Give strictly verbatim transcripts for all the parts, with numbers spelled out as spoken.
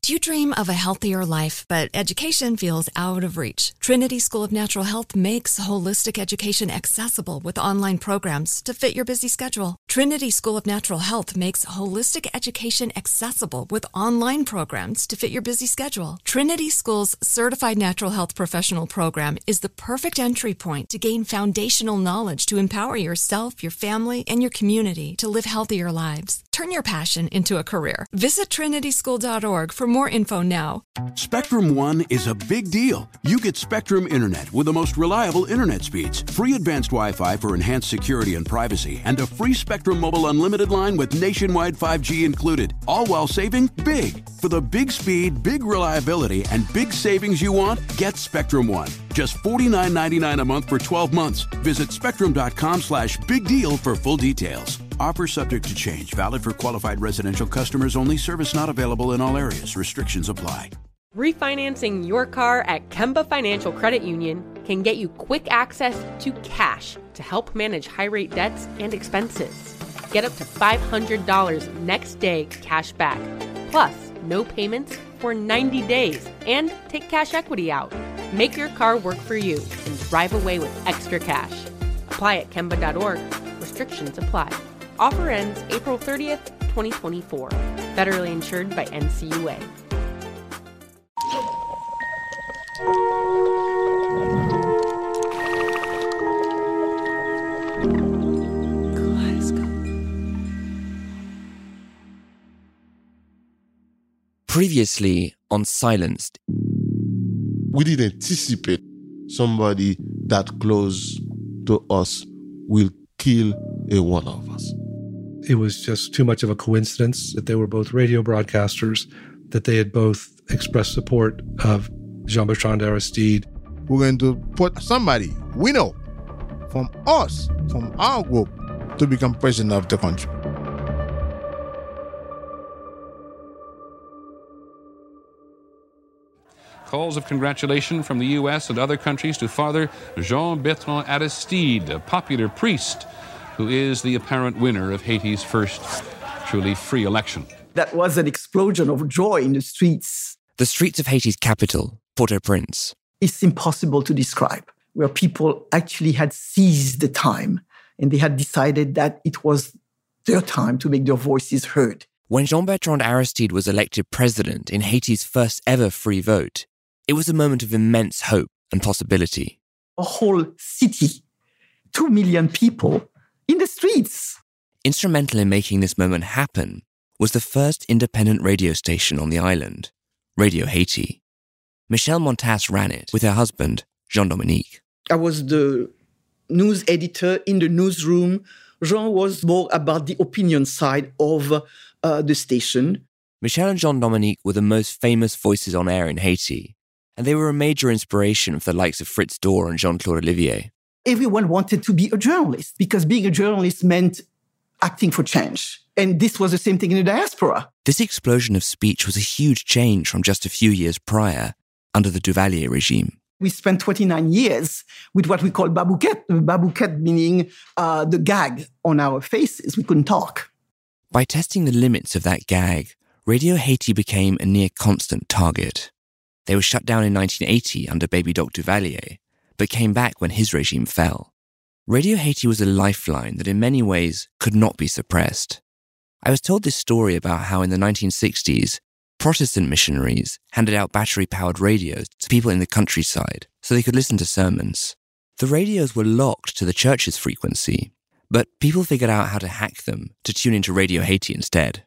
Do you dream of a healthier life, but education feels out of reach? Trinity School of Natural Health makes holistic education accessible with online programs to fit your busy schedule. Trinity School of Natural Health makes holistic education accessible with online programs to fit your busy schedule. Trinity School's Certified Natural Health Professional Program is the perfect entry point to gain foundational knowledge to empower yourself, your family, and your community to live healthier lives. Turn your passion into a career. Visit trinity school dot org for more info now. Spectrum One is a big deal. You get Spectrum Internet with the most reliable internet speeds, free advanced Wi-Fi for enhanced security and privacy, and a free Spectrum Mobile Unlimited line with nationwide five G included, all while saving big. For the big speed, big reliability, and big savings you want, get Spectrum One. Just forty-nine ninety-nine a month for twelve months. Visit spectrum.com slash big deal for full details. Offer subject to change. Valid for qualified residential customers only. Service not available in all areas. Restrictions apply. Refinancing your car at Kemba Financial Credit Union can get you quick access to cash to help manage high-rate debts and expenses. Get up to five hundred dollars next day cash back. Plus, no payments for ninety days and take cash equity out. Make your car work for you and drive away with extra cash. Apply at kemba dot org. Restrictions apply. Offer ends April thirtieth, twenty twenty-four. Federally insured by N C U A. Previously on Silenced. We didn't anticipate somebody that close to us will kill a one of us. It was just too much of a coincidence that they were both radio broadcasters, that they had both expressed support of Jean-Bertrand Aristide. We're going to put somebody we know from us, from our group, to become president of the country. Calls of congratulation from the U S and other countries to Father Jean-Bertrand Aristide, a popular priest who is the apparent winner of Haiti's first truly free election. That was an explosion of joy in the streets. The streets of Haiti's capital, Port-au-Prince. It's impossible to describe, where people actually had seized the time and they had decided that it was their time to make their voices heard. When Jean-Bertrand Aristide was elected president in Haiti's first ever free vote, it was a moment of immense hope and possibility. A whole city, two million people in the streets. Instrumental in making this moment happen was the first independent radio station on the island, Radio Haiti. Michelle Montas ran it with her husband, Jean-Dominique. I was the news editor in the newsroom. Jean was more about the opinion side of uh, the station. Michelle and Jean-Dominique were the most famous voices on air in Haiti, and they were a major inspiration for the likes of Fritz Dorr and Jean-Claude Olivier. Everyone wanted to be a journalist because being a journalist meant acting for change. And this was the same thing in the diaspora. This explosion of speech was a huge change from just a few years prior, under the Duvalier regime. We spent twenty-nine years with what we call babouquette, babouquette meaning uh, the gag on our faces. We couldn't talk. By testing the limits of that gag, Radio Haiti became a near-constant target. They were shut down in nineteen eighty under Baby Doc Duvalier, but came back when his regime fell. Radio Haiti was a lifeline that in many ways could not be suppressed. I was told this story about how in the nineteen sixties, Protestant missionaries handed out battery-powered radios to people in the countryside so they could listen to sermons. The radios were locked to the church's frequency, but people figured out how to hack them to tune into Radio Haiti instead.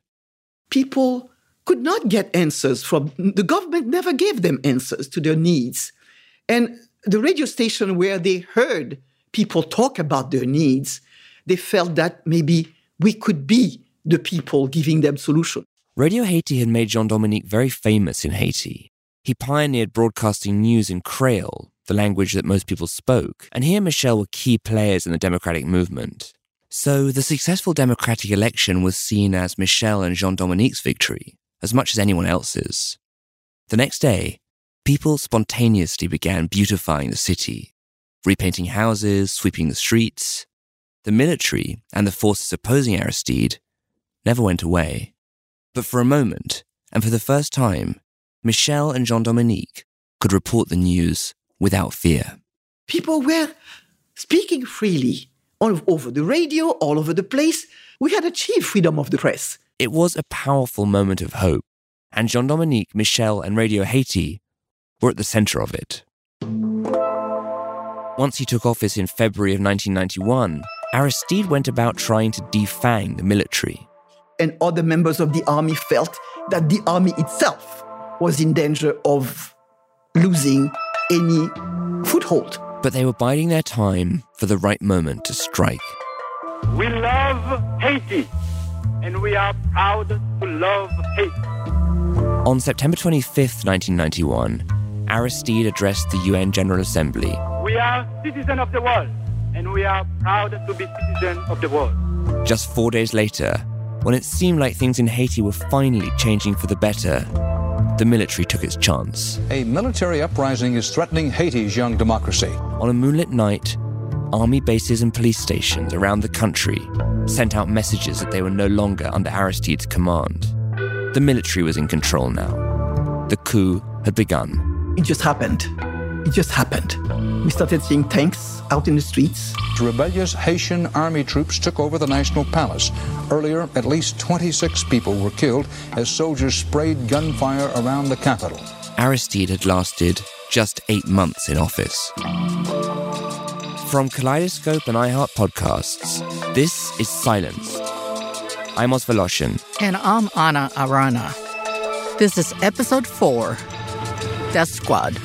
People could not get answers from... The government never gave them answers to their needs. And the radio station where they heard people talk about their needs, they felt that maybe we could be the people giving them solutions. Radio Haiti had made Jean-Dominique very famous in Haiti. He pioneered broadcasting news in Creole, the language that most people spoke, and he and Michelle were key players in the democratic movement. So the successful democratic election was seen as Michelle and Jean-Dominique's victory, as much as anyone else's. The next day, people spontaneously began beautifying the city, repainting houses, sweeping the streets. The military and the forces opposing Aristide never went away. But for a moment, and for the first time, Michel and Jean-Dominique could report the news without fear. People were speaking freely all over the radio, all over the place. We had achieved freedom of the press. It was a powerful moment of hope, and Jean-Dominique, Michel, and Radio Haiti were at the center of it. Once he took office in February of nineteen ninety-one, Aristide went about trying to defang the military. And other members of the army felt that the army itself was in danger of losing any foothold. But they were biding their time for the right moment to strike. We love Haiti, and we are proud to love Haiti. On September twenty-fifth, nineteen ninety-one, Aristide addressed the U N General Assembly. We are citizens of the world, and we are proud to be citizens of the world. Just four days later, when it seemed like things in Haiti were finally changing for the better, the military took its chance. A military uprising is threatening Haiti's young democracy. On a moonlit night, army bases and police stations around the country sent out messages that they were no longer under Aristide's command. The military was in control now. The coup had begun. It just happened. It just happened. We started seeing tanks out in the streets. Rebellious Haitian army troops took over the National Palace. Earlier, at least twenty-six people were killed as soldiers sprayed gunfire around the capital. Aristide had lasted just eight months in office. From Kaleidoscope and iHeart Podcasts, this is Silence. I'm Oz Voloshin. And I'm Anna Arana. This is episode four, Death Squad.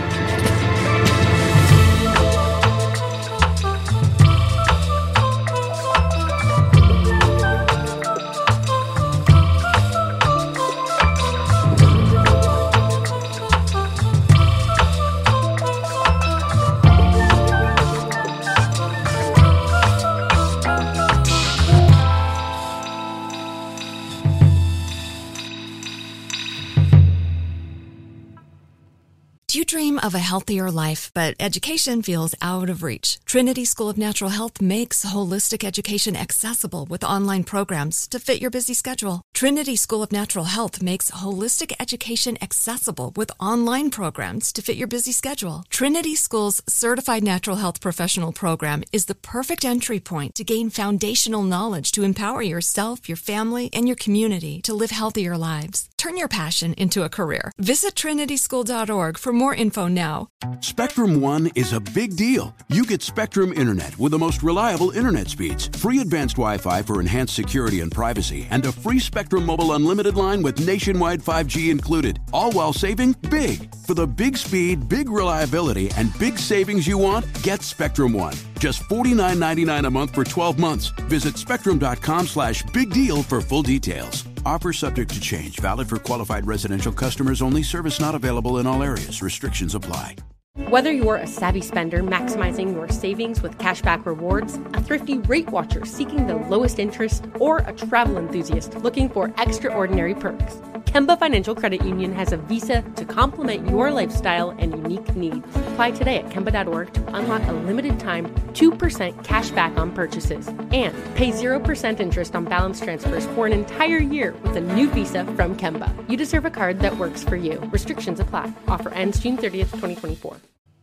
Do you dream of a healthier life, but education feels out of reach? Trinity School of Natural Health makes holistic education accessible with online programs to fit your busy schedule. Trinity School of Natural Health makes holistic education accessible with online programs to fit your busy schedule. Trinity School's Certified Natural Health Professional Program is the perfect entry point to gain foundational knowledge to empower yourself, your family, and your community to live healthier lives. Turn your passion into a career. Visit trinity school dot org for more info now. Spectrum One is a big deal. You get Spectrum Internet with the most reliable internet speeds, free advanced Wi-Fi for enhanced security and privacy, and a free Spectrum Mobile Unlimited line with nationwide five G included, all while saving big. For the big speed, big reliability, and big savings you want, get Spectrum One. Just forty-nine ninety-nine a month for twelve months. Visit spectrum.com slash big deal for full details. Offer subject to change. Valid for qualified residential customers only. Service not available in all areas. Restrictions apply. Whether you're a savvy spender maximizing your savings with cashback rewards, a thrifty rate watcher seeking the lowest interest, or a travel enthusiast looking for extraordinary perks, Kemba Financial Credit Union has a visa to complement your lifestyle and unique needs. Apply today at kemba dot org to unlock a limited-time two percent cash back on purchases and pay zero percent interest on balance transfers for an entire year with a new visa from Kemba. You deserve a card that works for you. Restrictions apply. Offer ends June thirtieth, twenty twenty-four.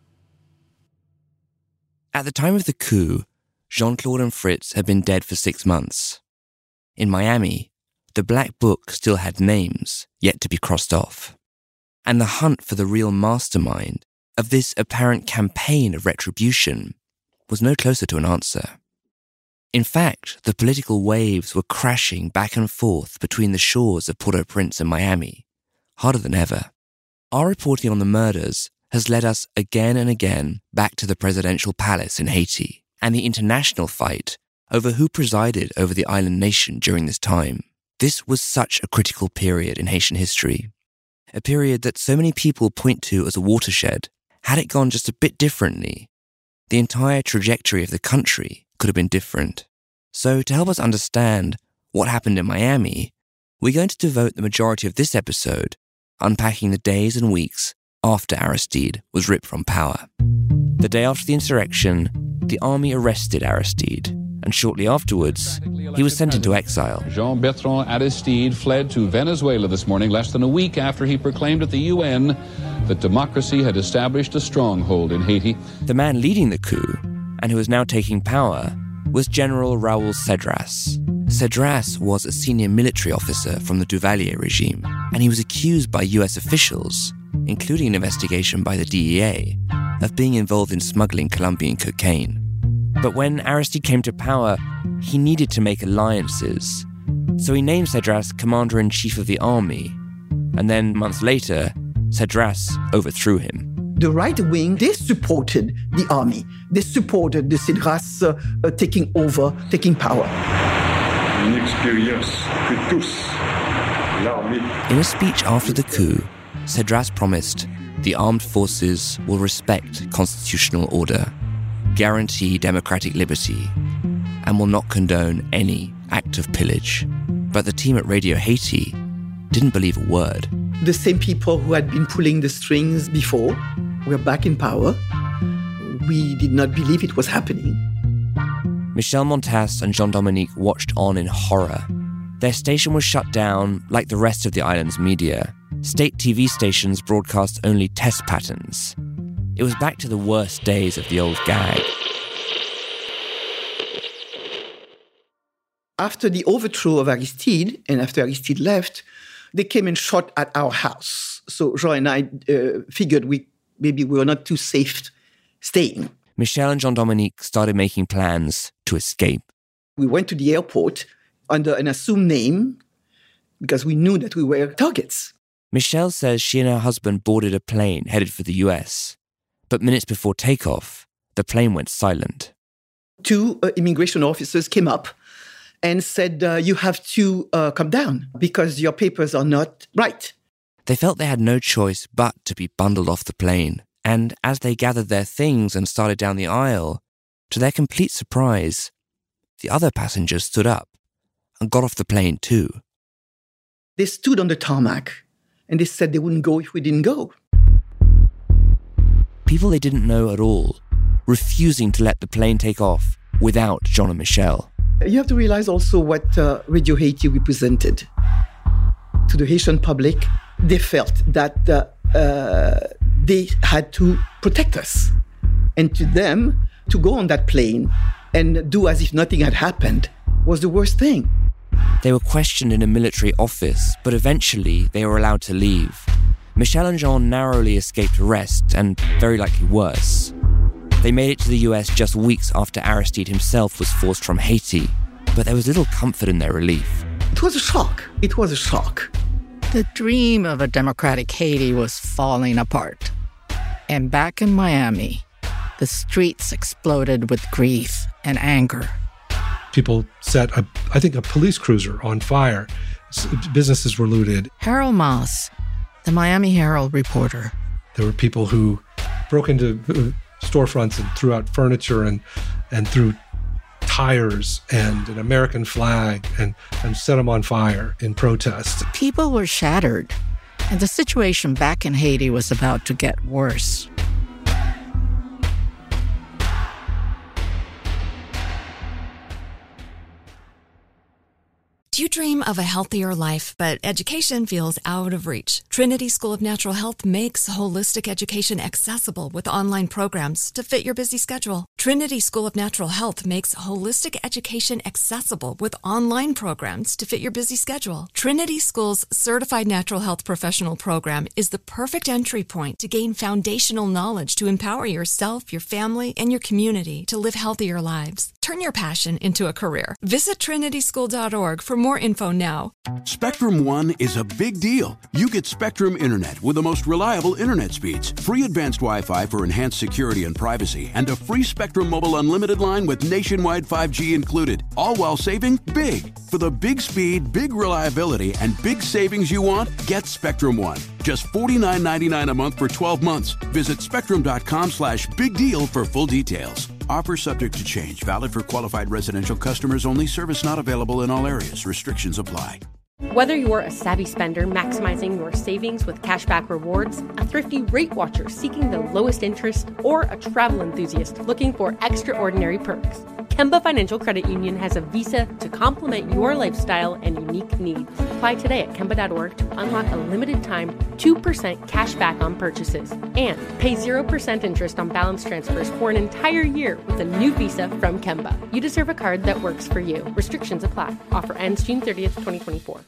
At the time of the coup, Jean-Claude and Fritz had been dead for six months. In Miami, the Black Book still had names yet to be crossed off. And the hunt for the real mastermind of this apparent campaign of retribution was no closer to an answer. In fact, the political waves were crashing back and forth between the shores of Port-au-Prince and Miami, harder than ever. Our reporting on the murders has led us again and again back to the presidential palace in Haiti and the international fight over who presided over the island nation during this time. This was such a critical period in Haitian history, a period that so many people point to as a watershed. Had it gone just a bit differently, the entire trajectory of the country could have been different. So to help us understand what happened in Miami, we're going to devote the majority of this episode unpacking the days and weeks after Aristide was ripped from power. The day after the insurrection, the army arrested Aristide and shortly afterwards, he was sent into exile. Jean-Bertrand Aristide fled to Venezuela this morning, less than a week after he proclaimed at the U N that democracy had established a stronghold in Haiti. The man leading the coup, and who was now taking power, was General Raoul Cedras. Cedras was a senior military officer from the Duvalier regime, and he was accused by U S officials, including an investigation by the D E A, of being involved in smuggling Colombian cocaine. But when Aristide came to power, he needed to make alliances. So he named Cedras commander-in-chief of the army, and then months later, Cedras overthrew him. The right wing, they supported the army. They supported the Cedras uh, uh, taking over, taking power. In a speech after the coup, Cedras promised the armed forces will respect constitutional order, guarantee democratic liberty, and will not condone any act of pillage. But the team at Radio Haiti didn't believe a word. The same people who had been pulling the strings before were back in power. We did not believe it was happening. Michel Montas and Jean-Dominique watched on in horror. Their station was shut down like the rest of the island's media. State T V stations broadcast only test patterns. It was back to the worst days of the old gag. After the overthrow of Aristide, and after Aristide left, they came and shot at our house. So Jean and I uh, figured we maybe we were not too safe staying. Michel and Jean-Dominique started making plans to escape. We went to the airport under an assumed name because we knew that we were targets. Michelle says she and her husband boarded a plane headed for the U S. But minutes before takeoff, the plane went silent. Two uh, immigration officers came up and said, uh, you have to uh, come down because your papers are not right. They felt they had no choice but to be bundled off the plane. And as they gathered their things and started down the aisle, to their complete surprise, the other passengers stood up and got off the plane too. They stood on the tarmac and they said they wouldn't go if we didn't go. People they didn't know at all, refusing to let the plane take off without Jean and Michel. You have to realize also what uh, Radio Haiti represented. To the Haitian public, they felt that uh, uh, they had to protect us. And to them, to go on that plane and do as if nothing had happened was the worst thing. They were questioned in a military office, but eventually they were allowed to leave. Michel and Jean narrowly escaped arrest, and very likely worse. They made it to the U S just weeks after Aristide himself was forced from Haiti, but there was little comfort in their relief. It was a shock. It was a shock. The dream of a democratic Haiti was falling apart. And back in Miami, the streets exploded with grief and anger. People set, a, I think, a police cruiser on fire. Businesses were looted. Harold Moss, the Miami Herald reporter. There were people who broke into storefronts and threw out furniture and, and threw tires and an American flag and, and set them on fire in protest. People were shattered, and the situation back in Haiti was about to get worse. Do you dream of a healthier life, but education feels out of reach? Trinity School of Natural Health makes holistic education accessible with online programs to fit your busy schedule. Trinity School of Natural Health makes holistic education accessible with online programs to fit your busy schedule. Trinity School's Certified Natural Health Professional Program is the perfect entry point to gain foundational knowledge to empower yourself, your family, and your community to live healthier lives. Turn your passion into a career. Visit trinity school dot org for more info now. Spectrum One is a big deal. You get Spectrum Internet with the most reliable internet speeds, free advanced Wi-Fi for enhanced security and privacy, and a free Spectrum Mobile Unlimited line with nationwide five G included, all while saving big. For the big speed, big reliability, and big savings you want, get Spectrum One. Just forty-nine ninety-nine a month for twelve months. Visit spectrum.com slash big deal for full details. Offer subject to change. Valid for qualified residential customers only. Service not available in all areas. Restrictions apply. Whether you're a savvy spender maximizing your savings with cashback rewards, a thrifty rate watcher seeking the lowest interest, or a travel enthusiast looking for extraordinary perks, Kemba Financial Credit Union has a visa to complement your lifestyle and unique needs. Apply today at Kemba dot org to unlock a limited-time two percent cash back on purchases and pay zero percent interest on balance transfers for an entire year with a new visa from Kemba. You deserve a card that works for you. Restrictions apply. Offer ends June thirtieth, twenty twenty-four.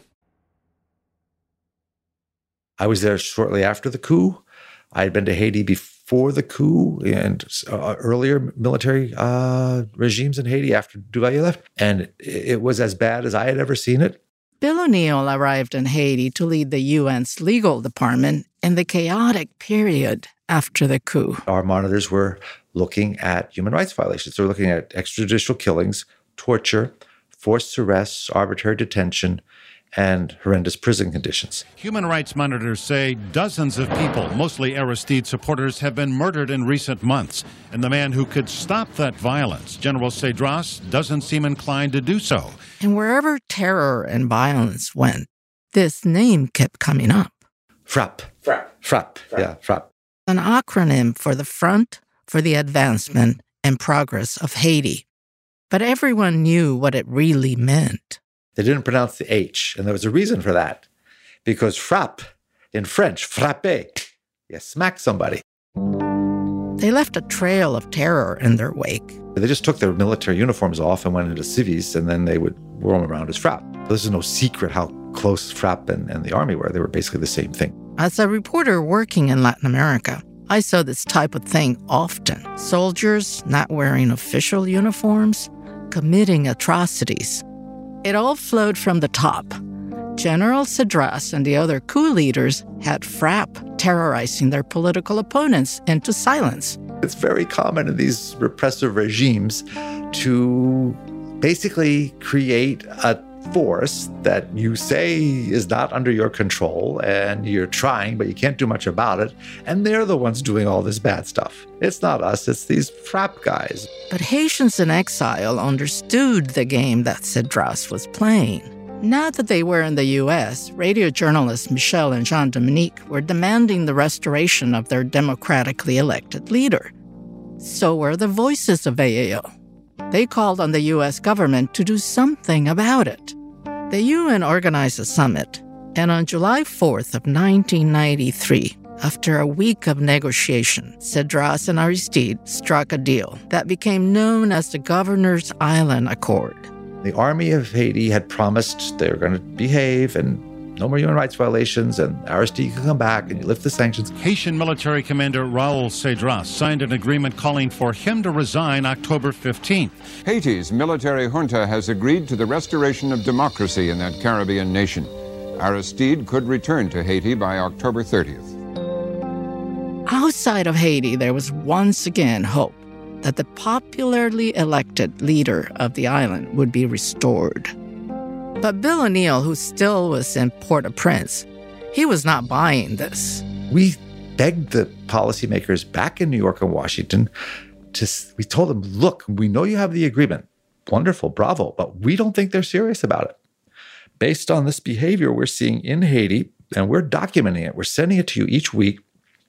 I was there shortly after the coup. I had been to Haiti before the coup and uh, earlier military uh, regimes in Haiti after Duvalier left. And it was as bad as I had ever seen it. Bill O'Neill arrived in Haiti to lead the U N's legal department in the chaotic period after the coup. Our monitors were looking at human rights violations. They were looking at extrajudicial killings, torture, forced arrests, arbitrary detention, and horrendous prison conditions. Human rights monitors say dozens of people, mostly Aristide supporters, have been murdered in recent months. And the man who could stop that violence, General Cedras, doesn't seem inclined to do so. And wherever terror and violence went, this name kept coming up. FRAP. FRAP. FRAP. Yeah, FRAP. An acronym for the Front for the Advancement and Progress of Haiti. But everyone knew what it really meant. They didn't pronounce the H, and there was a reason for that. Because frappe, in French, frapper, you smack somebody. They left a trail of terror in their wake. They just took their military uniforms off and went into civies, and then they would roam around as frappe. This is no secret how close frappe and, and the army were. They were basically the same thing. As a reporter working in Latin America, I saw this type of thing often. Soldiers not wearing official uniforms, committing atrocities. It all flowed from the top. General Cedras and the other coup leaders had FRAP terrorizing their political opponents into silence. It's very common in these repressive regimes to basically create a force that you say is not under your control and you're trying, but you can't do much about it. And they're the ones doing all this bad stuff. It's not us, it's these FRAP guys. But Haitians in exile understood the game that Cedras was playing. Now that they were in the U S, radio journalists Michel and Jean-Dominique were demanding the restoration of their democratically elected leader. So were the voices of A A O. They called on the U S government to do something about it. The U N organized a summit, and on July fourth of nineteen ninety-three, after a week of negotiation, Cedras and Aristide struck a deal that became known as the Governor's Island Accord. The army of Haiti had promised they were going to behave and no more human rights violations, and Aristide could come back and you lift the sanctions. Haitian military commander Raoul Cedras signed an agreement calling for him to resign October fifteenth. Haiti's military junta has agreed to the restoration of democracy in that Caribbean nation. Aristide could return to Haiti by October thirtieth. Outside of Haiti, there was once again hope that the popularly elected leader of the island would be restored. But Bill O'Neill, who still was in Port-au-Prince, he was not buying this. We begged the policymakers back in New York and Washington to, we told them, look, we know you have the agreement. Wonderful, bravo, but we don't think they're serious about it. Based on this behavior we're seeing in Haiti, and we're documenting it, we're sending it to you each week,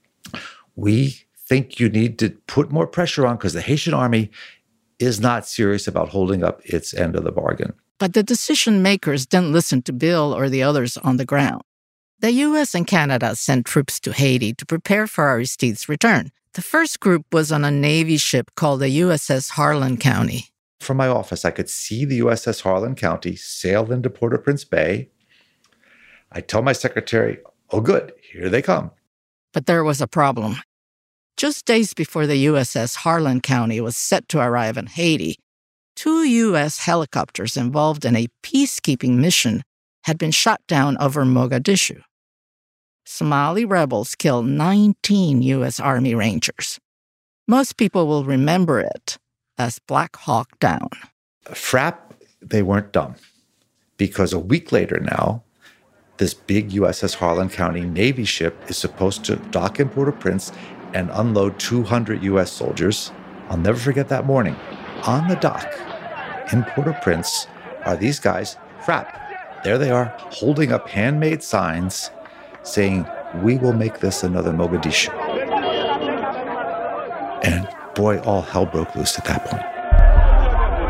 we think you need to put more pressure on because the Haitian army is not serious about holding up its end of the bargain. But the decision makers didn't listen to Bill or the others on the ground. The U S and Canada sent troops to Haiti to prepare for Aristide's return. The first group was on a Navy ship called the U S S Harlan County. From my office, I could see the U S S Harlan County sail into Port-au-Prince Bay. I tell my secretary, oh good, here they come. But there was a problem. Just days before the U S S Harlan County was set to arrive in Haiti, two U S helicopters involved in a peacekeeping mission had been shot down over Mogadishu. Somali rebels killed nineteen U S Army Rangers. Most people will remember it as Black Hawk Down. FRAP, they weren't dumb, because a week later now, this big U S S Harlan County Navy ship is supposed to dock in Port-au-Prince and unload two hundred U S soldiers. I'll never forget that morning. On the dock in Port-au-Prince are these guys, FRAP. There they are, holding up handmade signs saying, we will make this another Mogadishu. And boy, all hell broke loose at that point.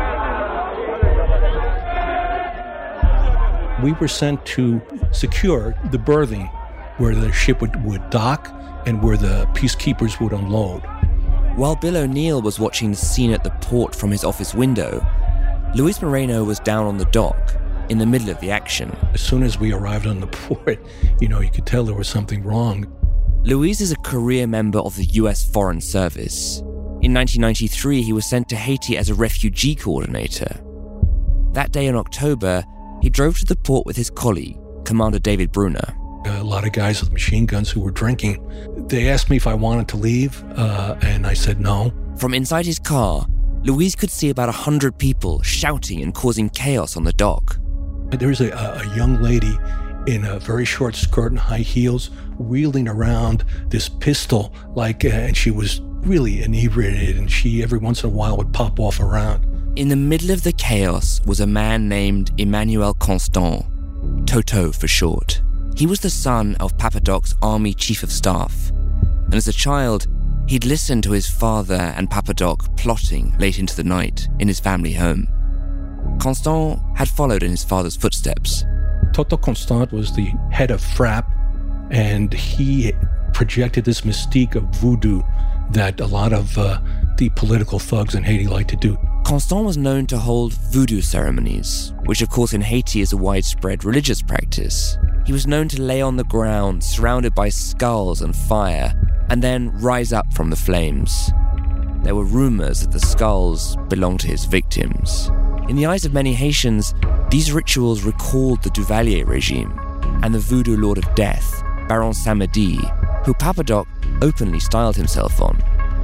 We were sent to secure the berthing where the ship would, would dock and where the peacekeepers would unload. While Bill O'Neill was watching the scene at the port from his office window, Luis Moreno was down on the dock in the middle of the action. As soon as we arrived on the port, you know, you could tell there was something wrong. Luis is a career member of the U S Foreign Service. In nineteen ninety-three, he was sent to Haiti as a refugee coordinator. That day in October, he drove to the port with his colleague, Commander David Brunner. A lot of guys with machine guns who were drinking. They asked me if I wanted to leave, uh, and I said no. From inside his car, Luis could see about a hundred people shouting and causing chaos on the dock. There was a, a young lady in a very short skirt and high heels wheeling around this pistol, like, uh, and she was really inebriated, and she every once in a while would pop off around. In the middle of the chaos was a man named Emmanuel Constant, Toto for short. He was the son of Papa Doc's army chief of staff, and as a child, he'd listened to his father and Papa Doc plotting late into the night in his family home. Constant had followed in his father's footsteps. Toto Constant was the head of FRAP, and he projected this mystique of voodoo that a lot of uh, the political thugs in Haiti like to do. Constant was known to hold voodoo ceremonies, which of course in Haiti is a widespread religious practice. He was known to lay on the ground surrounded by skulls and fire, and then rise up from the flames. There were rumors that the skulls belonged to his victims. In the eyes of many Haitians, these rituals recalled the Duvalier regime and the voodoo lord of death, Baron Samedi, who Papa Doc openly styled himself on.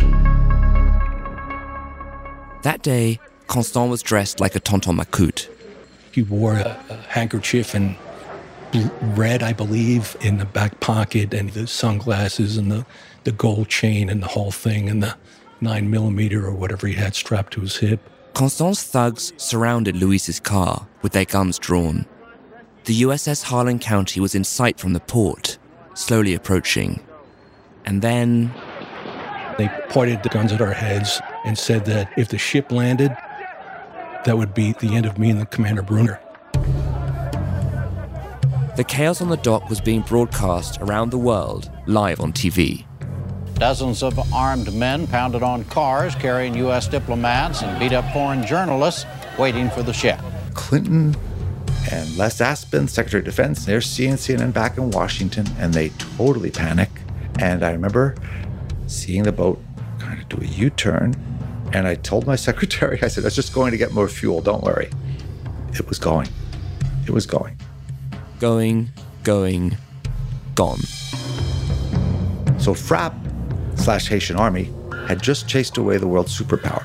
That day, Constant was dressed like a Tonton Macoute. He wore a, a handkerchief and red, I believe, in the back pocket, and the sunglasses and the, the gold chain and the whole thing, and the nine millimeter or whatever he had strapped to his hip. Constant's thugs surrounded Luis's car with their guns drawn. The U S S Harlan County was in sight from the port, slowly approaching. And then they pointed the guns at our heads and said that if the ship landed, that would be the end of me and the Commander Brunner. The chaos on the dock was being broadcast around the world, live on T V. Dozens of armed men pounded on cars carrying U S diplomats and beat up foreign journalists waiting for the ship. Clinton and Les Aspin, Secretary of Defense, they're seeing C N N back in Washington, and they totally panic. And I remember seeing the boat kind of do a U-turn, and I told my secretary, I said, "It's just going to get more fuel, don't worry." It was going. It was going. Going, going, gone. So FRAP slash Haitian Army had just chased away the world superpower.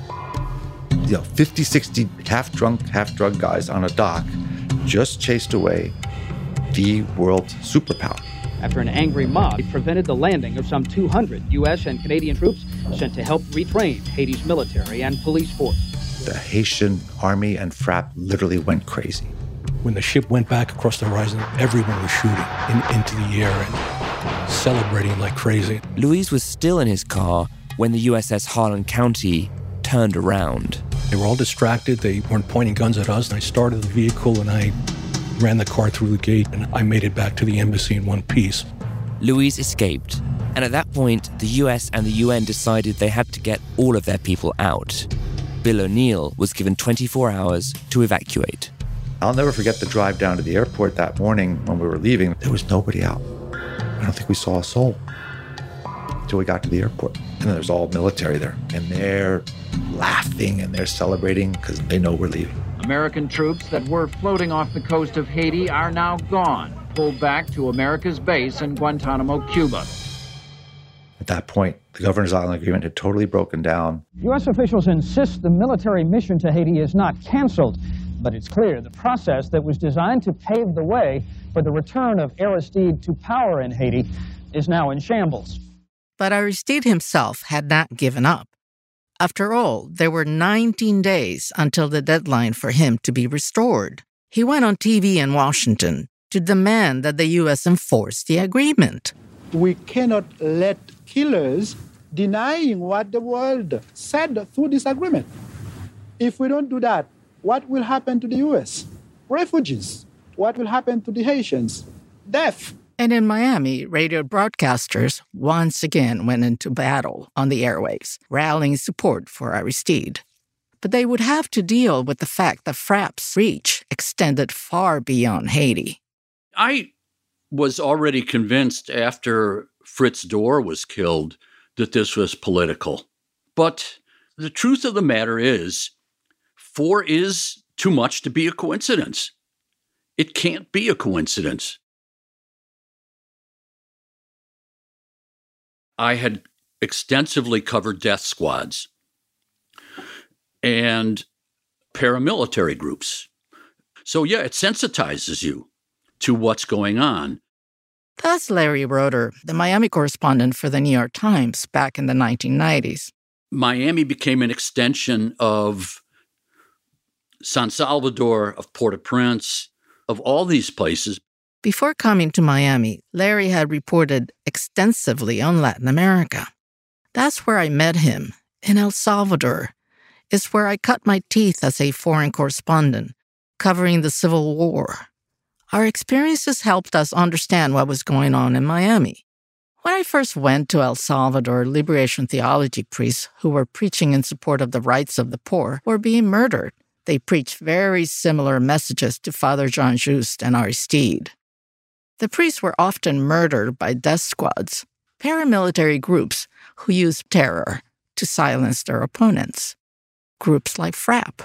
You know, fifty, sixty half-drunk, half-drugged guys on a dock just chased away the world superpower. After an angry mob prevented the landing of some two hundred U S and Canadian troops sent to help retrain Haiti's military and police force. The Haitian Army and FRAP literally went crazy. When the ship went back across the horizon, everyone was shooting in, into the air and celebrating like crazy. Luis was still in his car when the U S S Harlan County turned around. They were all distracted. They weren't pointing guns at us. And I started the vehicle and I ran the car through the gate and I made it back to the embassy in one piece. Luis escaped. And at that point, the U S and the U N decided they had to get all of their people out. Bill O'Neill was given twenty-four hours to evacuate. I'll never forget the drive down to the airport that morning when we were leaving. There was nobody out. I don't think we saw a soul until we got to the airport. And there's all military there. And they're laughing and they're celebrating because they know we're leaving. American troops that were floating off the coast of Haiti are now gone, pulled back to America's base in Guantanamo, Cuba. At that point, the Governor's Island Agreement had totally broken down. U S officials insist the military mission to Haiti is not canceled, but it's clear the process that was designed to pave the way for the return of Aristide to power in Haiti is now in shambles. But Aristide himself had not given up. After all, there were nineteen days until the deadline for him to be restored. He went on T V in Washington to demand that the U S enforce the agreement. We cannot let killers denying what the world said through this agreement. If we don't do that, what will happen to the U S? Refugees what will happen to the Haitians? Death. And in Miami, radio broadcasters once again went into battle on the airwaves, rallying support for Aristide. But they would have to deal with the fact that FRAP's reach extended far beyond Haiti. I was already convinced after Fritz Dorr was killed that this was political. But the truth of the matter is, four is too much to be a coincidence. It can't be a coincidence. I had extensively covered death squads and paramilitary groups. So yeah, it sensitizes you to what's going on. That's Larry Roeder, the Miami correspondent for the New York Times back in the nineteen nineties. Miami became an extension of San Salvador, of Port-au-Prince, of all these places. Before coming to Miami, Larry had reported extensively on Latin America. That's where I met him, in El Salvador. It's where I cut my teeth as a foreign correspondent, covering the Civil War. Our experiences helped us understand what was going on in Miami. When I first went to El Salvador, liberation theology priests who were preaching in support of the rights of the poor were being murdered. They preached very similar messages to Father Jean Just and Aristide. The priests were often murdered by death squads, paramilitary groups who used terror to silence their opponents. Groups like FRAP.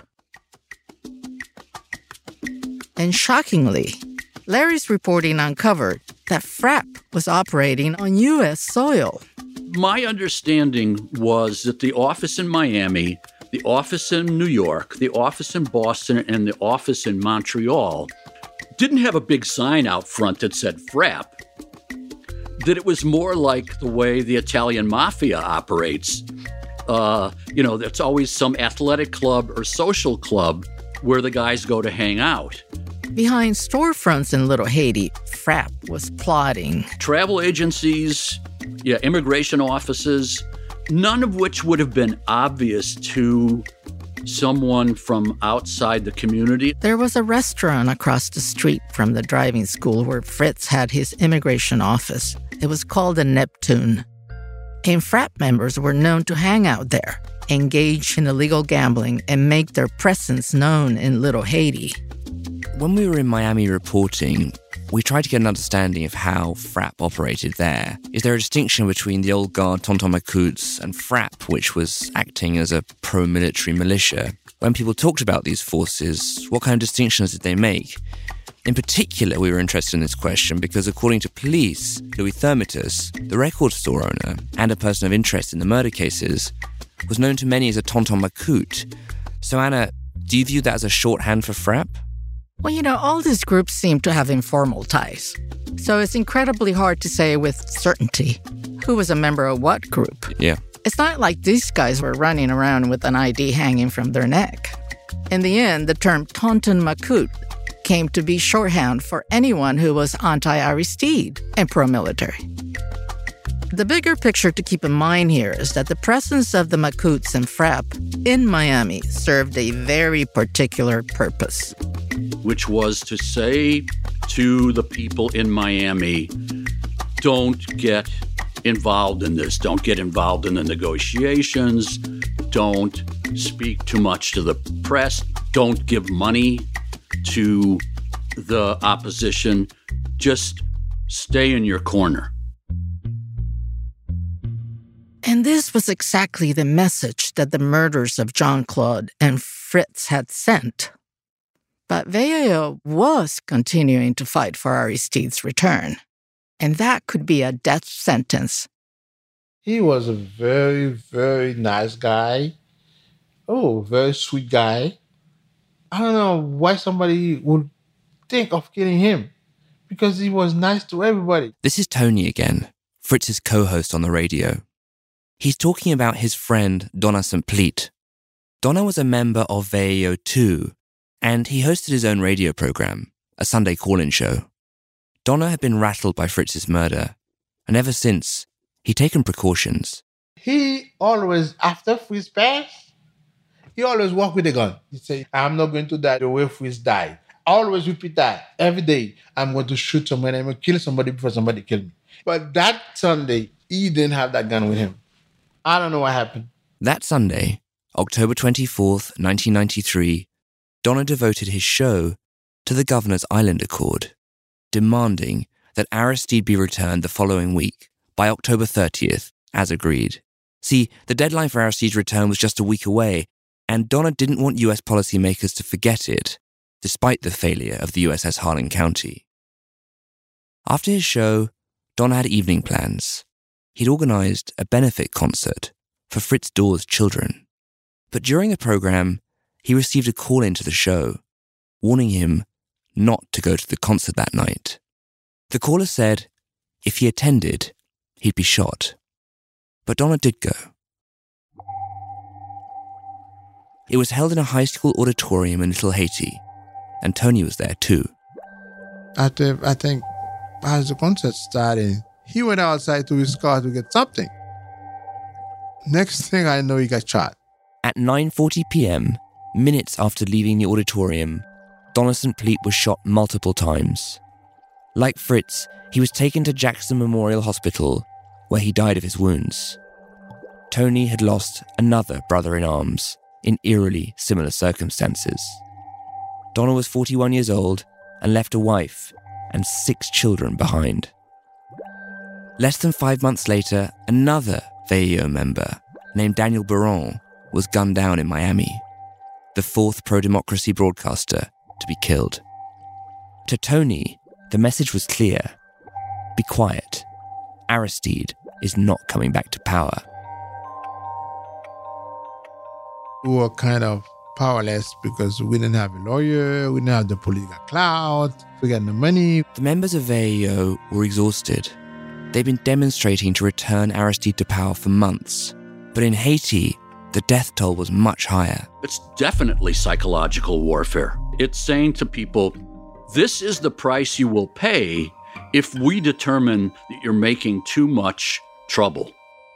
And shockingly, Larry's reporting uncovered that FRAP was operating on U S soil. My understanding was that the office in Miami, the office in New York, the office in Boston, and the office in Montreal didn't have a big sign out front that said FRAP. That it was more like the way the Italian mafia operates. Uh, you know, there's always some athletic club or social club where the guys go to hang out. Behind storefronts in Little Haiti, FRAP was plotting. Travel agencies, yeah, immigration offices, none of which would have been obvious to someone from outside the community. There was a restaurant across the street from the driving school where Fritz had his immigration office. It was called the Neptune. And FRAP members were known to hang out there, engage in illegal gambling, and make their presence known in Little Haiti. When we were in Miami reporting, we tried to get an understanding of how FRAP operated there. Is there a distinction between the old guard Tonton Macoutes and FRAP, which was acting as a pro-military militia? When people talked about these forces, what kind of distinctions did they make? In particular, we were interested in this question because according to police, Louis Thermitus, the record store owner and a person of interest in the murder cases, was known to many as a Tonton Macoute. So Anna, do you view that as a shorthand for FRAP? Well, you know, all these groups seem to have informal ties. So it's incredibly hard to say with certainty who was a member of what group. Yeah. It's not like these guys were running around with an I D hanging from their neck. In the end, the term Tonton Macoute came to be shorthand for anyone who was anti-Aristide and pro-military. The bigger picture to keep in mind here is that the presence of the Macoutes and FRAP in Miami served a very particular purpose. Which was to say to the people in Miami, don't get involved in this. Don't get involved in the negotiations. Don't speak too much to the press. Don't give money to the opposition. Just stay in your corner. And this was exactly the message that the murders of Jean-Claude and Fritz had sent. But Veilleux was continuing to fight for Aristide's return. And that could be a death sentence. He was a very, very nice guy. Oh, very sweet guy. I don't know why somebody would think of killing him. Because he was nice to everybody. This is Tony again, Fritz's co-host on the radio. He's talking about his friend Donat Saint-Plitt. Donat was a member of Veilleux too, and he hosted his own radio program, a Sunday call-in show. Donat had been rattled by Fritz's murder, and ever since, he'd taken precautions. He always, after Fritz passed, he always walked with a gun. He'd say, I'm not going to die the way Fritz died. always repeat that every day. I'm going to shoot somebody. I'm going to kill somebody before somebody kills me. But that Sunday, he didn't have that gun with him. I don't know what happened. That Sunday, October twenty-fourth, nineteen ninety-three, Donner devoted his show to the Governor's Island Accord, demanding that Aristide be returned the following week, by October thirtieth, as agreed. See, the deadline for Aristide's return was just a week away, and Donner didn't want U S policymakers to forget it, despite the failure of the U S S Harlan County. After his show, Donner had evening plans. He'd organised a benefit concert for Fritz Dohr's children. But during the programme, he received a call into the show, warning him not to go to the concert that night. The caller said if he attended, he'd be shot. But Donner did go. It was held in a high school auditorium in Little Haiti, and Tony was there too. After, I think, as the concert started, he went outside to his car to get something. Next thing I know, he got shot. At nine forty p.m, minutes after leaving the auditorium, Donner Saint Pleat was shot multiple times. Like Fritz, he was taken to Jackson Memorial Hospital, where he died of his wounds. Tony had lost another brother-in-arms in eerily similar circumstances. Donner was forty-one years old and left a wife and six children behind. Less than five months later, another V E O member named Daniel Baron was gunned down in Miami, the fourth pro-democracy broadcaster to be killed. To Tony, the message was clear. Be quiet. Aristide is not coming back to power. We were kind of powerless because we didn't have a lawyer, we didn't have the political clout, we got no money. The members of V E O were exhausted. They'd been demonstrating to return Aristide to power for months. But in Haiti, the death toll was much higher. It's definitely psychological warfare. It's saying to people, this is the price you will pay if we determine that you're making too much trouble.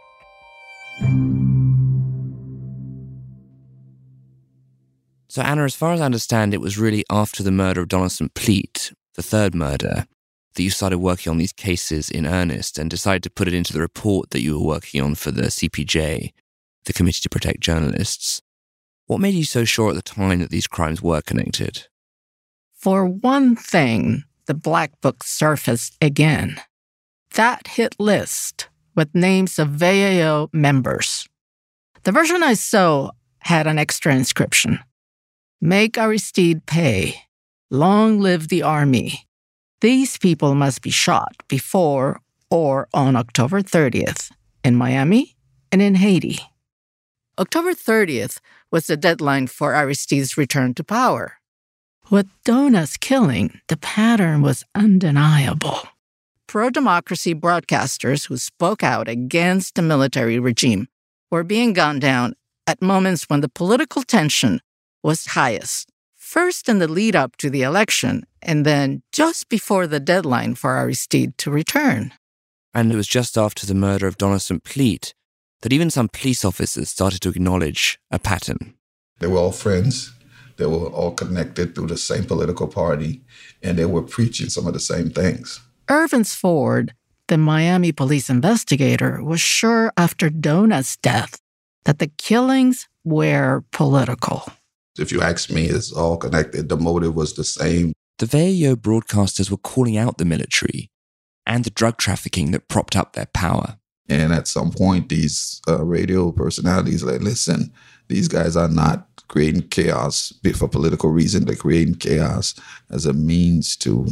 So, Anna, as far as I understand, it was really after the murder of Donner Saint Pleat, the third murder, that you started working on these cases in earnest and decided to put it into the report that you were working on for the C P J, the Committee to Protect Journalists. What made you so sure at the time that these crimes were connected? For one thing, the Black Book surfaced again. That hit list with names of V E O members. The version I saw had an extra inscription. Make Aristide pay. Long live the army. These people must be shot before or on October thirtieth in Miami and in Haiti. October thirtieth was the deadline for Aristide's return to power. With Donner's killing, the pattern was undeniable. Pro-democracy broadcasters who spoke out against the military regime were being gunned down at moments when the political tension was highest. First in the lead up to the election, and then just before the deadline for Aristide to return. And it was just after the murder of Donner Saint Pleat that even some police officers started to acknowledge a pattern. They were all friends. They were all connected through the same political party, and they were preaching some of the same things. Irvance Ford, the Miami police investigator, was sure after Donner's death that the killings were political. If you ask me, it's all connected. The motive was the same. The V E O broadcasters were calling out the military and the drug trafficking that propped up their power. And at some point, these uh, radio personalities like, listen, these guys are not creating chaos for political reason. They're creating chaos as a means to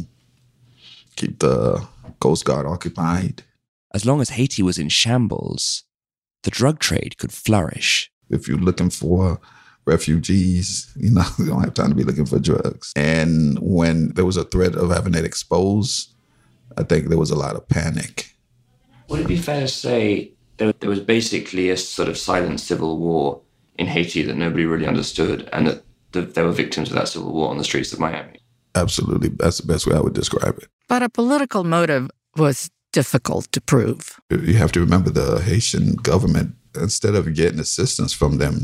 keep the Coast Guard occupied. As long as Haiti was in shambles, the drug trade could flourish. If you're looking for refugees, you know, you don't have time to be looking for drugs. And when there was a threat of having it exposed, I think there was a lot of panic. Would it be fair to say that there was basically a sort of silent civil war in Haiti that nobody really understood, and that the, there were victims of that civil war on the streets of Miami? Absolutely. That's the best way I would describe it. But a political motive was difficult to prove. You have to remember the Haitian government, instead of getting assistance from them,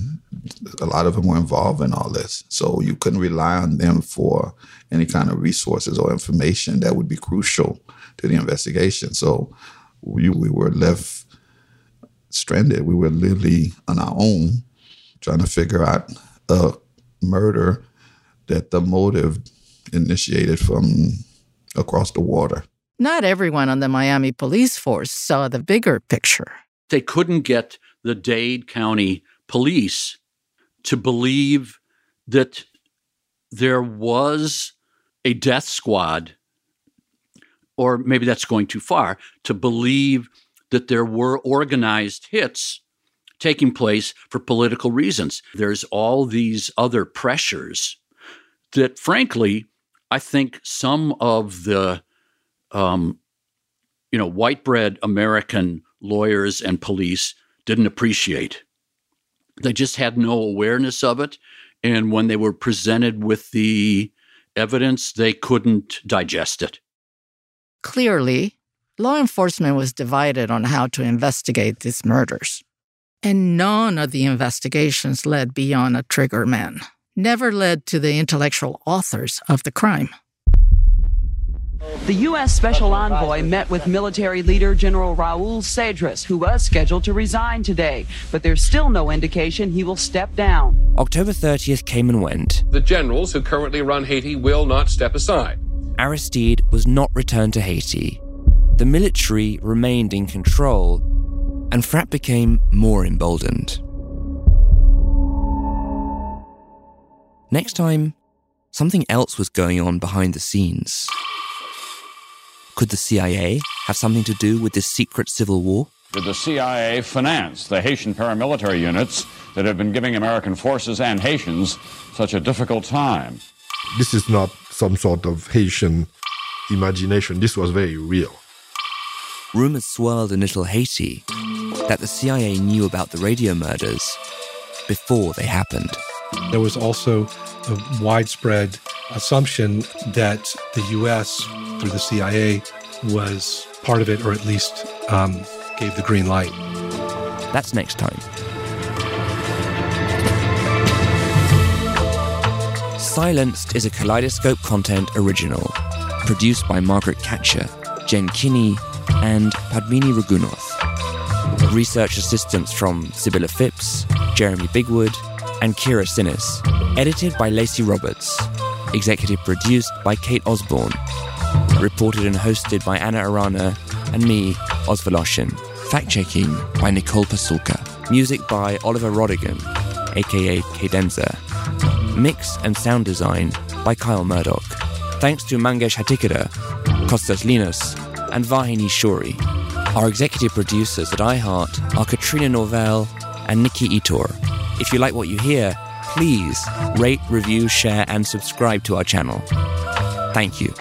a lot of them were involved in all this. So you couldn't rely on them for any kind of resources or information that would be crucial to the investigation. So we, we were left stranded. We were literally on our own trying to figure out a murder that the motive initiated from across the water. Not everyone on the Miami police force saw the bigger picture. They couldn't get the Dade County police to believe that there was a death squad, or maybe that's going too far, to believe that there were organized hits taking place for political reasons. There's all these other pressures that, frankly, I think some of the, um, you know, white bread American lawyers and police didn't appreciate. They just had no awareness of it. And when they were presented with the evidence, they couldn't digest it. Clearly, law enforcement was divided on how to investigate these murders. And none of the investigations led beyond a trigger man, never led to the intellectual authors of the crime. The U S Special Envoy met with military leader General Raul Cedras, who was scheduled to resign today, but there's still no indication he will step down. October thirtieth came and went. The generals who currently run Haiti will not step aside. Aristide was not returned to Haiti. The military remained in control, and F R A P became more emboldened. Next time, something else was going on behind the scenes. Could the C I A have something to do with this secret civil war? Did the C I A finance the Haitian paramilitary units that have been giving American forces and Haitians such a difficult time? This is not some sort of Haitian imagination. This was very real. Rumors swirled in Little Haiti that the C I A knew about the radio murders before they happened. There was also a widespread assumption that the U S, through the C I A, was part of it, or at least um, gave the green light. That's next time. Silenced is a Kaleidoscope Content original, produced by Margaret Katcher, Jen Kinney, and Padmini Ragunoth. Research assistance from Sibylla Phipps, Jeremy Bigwood, and Kira Sinnis. Edited by Lacey Roberts. Executive produced by Kate Osborne. Reported and hosted by Anna Arana and me, Oz Voloshin. Fact-checking by Nicole Pasulka. Music by Oliver Rodigan, aka Cadenza. Mix and sound design by Kyle Murdoch. Thanks to Mangesh Hatikada, Kostas Linos, and Vahini Shori. Our executive producers at iHeart are Katrina Norvell and Nikki Etor. If you like what you hear, please rate, review, share, and subscribe to our channel. Thank you.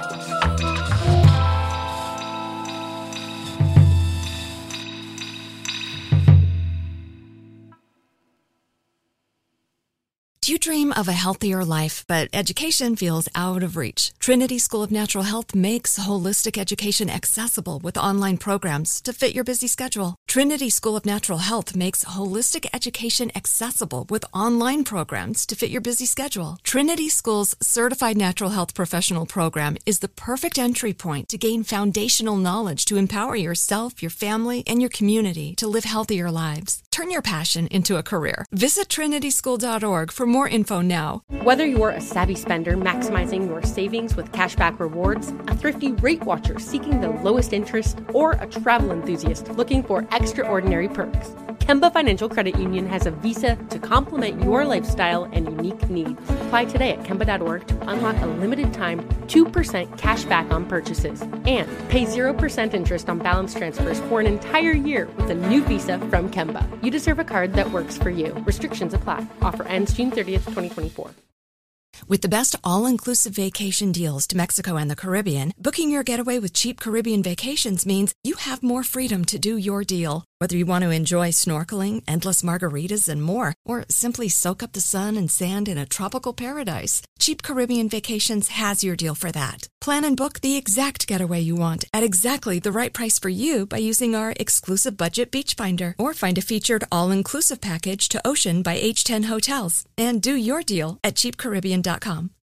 Do you dream of a healthier life, but education feels out of reach? Trinity School of Natural Health makes holistic education accessible with online programs to fit your busy schedule. Trinity School of Natural Health makes holistic education accessible with online programs to fit your busy schedule. Trinity School's Certified Natural Health Professional Program is the perfect entry point to gain foundational knowledge to empower yourself, your family, and your community to live healthier lives. Turn your passion into a career. Visit trinity school dot org for more info now. Whether you're a savvy spender maximizing your savings with cashback rewards, a thrifty rate watcher seeking the lowest interest, or a travel enthusiast looking for extraordinary perks, Kemba Financial Credit Union has a visa to complement your lifestyle and unique needs. Apply today at kemba dot org to unlock a limited time two percent cash back on purchases and pay zero percent interest on balance transfers for an entire year with a new visa from Kemba. You deserve a card that works for you. Restrictions apply. Offer ends June thirtieth, twenty twenty-four. With the best all-inclusive vacation deals to Mexico and the Caribbean, booking your getaway with cheap Caribbean vacations means you have more freedom to do your deal. Whether you want to enjoy snorkeling, endless margaritas, and more, or simply soak up the sun and sand in a tropical paradise, Cheap Caribbean Vacations has your deal for that. Plan and book the exact getaway you want at exactly the right price for you by using our exclusive budget beach finder, or find a featured all-inclusive package to Ocean by H ten Hotels and do your deal at cheap caribbean dot com.